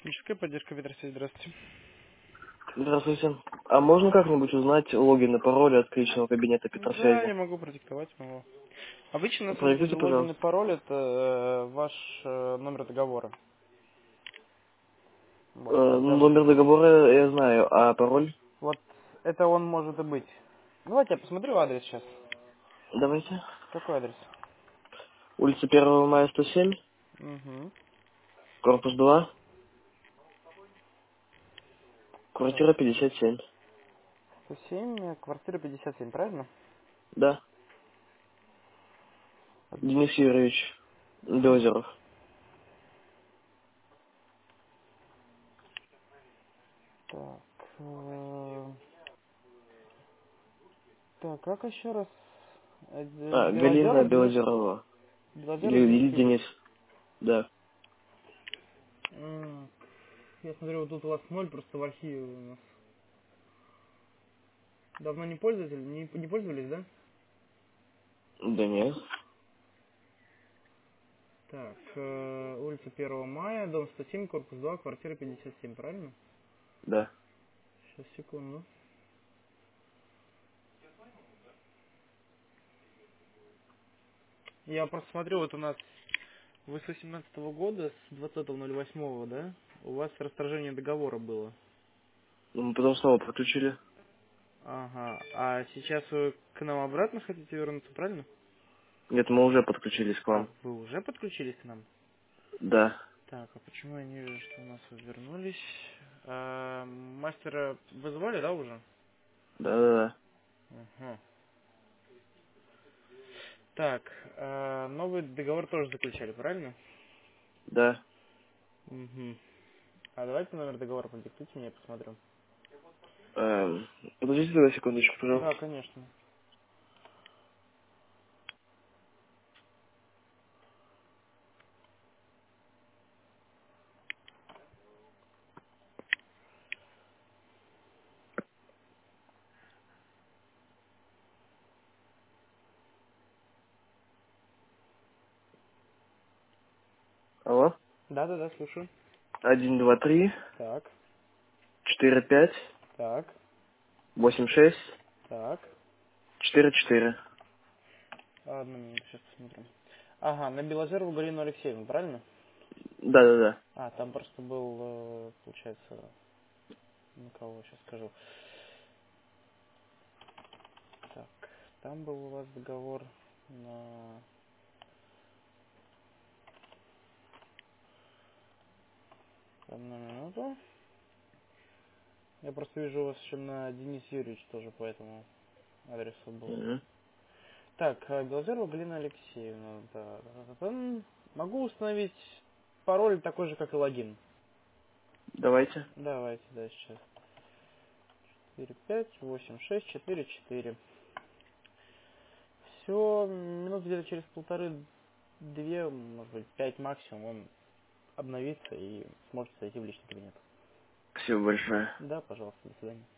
Техническая поддержка ветросвязи. Здравствуйте. Здравствуйте. А можно как-нибудь узнать логин и пароль от личного кабинета Да, Петросвязи? я могу продиктовать его. Обычно на самом деле Продиктуйте, логин и пожалуйста. пароль это ваш номер договора. Вот, Номер договора я знаю, а пароль? вот это он может и быть. Давайте я посмотрю адрес сейчас. Давайте. Какой адрес? Улица 1 мая, 107, Угу. корпус 2, Так, квартира 57. 107, квартира 57, правильно? Да. Денис Юрьевич Белозеров. Так, так, как еще раз? Галина Белозеров Денис, Белозерова. Белозеров Денис Или Юрьевич. Денис. Да. М, Я смотрю, вот тут у вас ноль просто в архиве у нас. Давно не пользователь, не пользовались, да? Да нет. Так, улица 1 мая, дом 107, корпус 2, квартира 57, правильно? Да. Сейчас, секунду. Я просто смотрю, вот у нас вы с 18 года, с 20.08, да? У вас расторжение договора было. Ну, мы потом снова подключили. Ага, а сейчас вы к нам обратно хотите вернуться, правильно? Нет, мы уже подключились к А, вам. вы уже подключились к нам? Да. Так, а почему я не вижу, что у нас вы вернулись? Мастера вызывали, да, уже? Да. Угу. Так, новый договор тоже заключали, правильно? Да. Угу. А давайте номер договора продиктуйте мне, я посмотрю. Эм, Подождите тогда секундочку, Да, пожалуйста. конечно. Алло. Да-да-да, слушаю. 1, 2, 3, Так, 4, 5, так, 8, 6, так. 4, 4. Одну минуту, сейчас посмотрим. Ага, на Белозерову Галину Алексеевну, правильно? Да. А, там просто был, получается, на кого сейчас скажу. Так, там был у вас договор на... Одну минуту. Я просто вижу у вас еще на Денис Юрьевич тоже по этому адресу был. Мгм. Так, Белозерова Галина Алексеевна. Да, могу установить пароль такой же, как и логин. Давайте. Давайте, да, сейчас. 4, 5, 8, 6, 4, 4. Все, минут где-то через полторы-две, может быть, 5 максимум, он обновится и сможет зайти в личный кабинет. Спасибо большое. Да, пожалуйста, до свидания.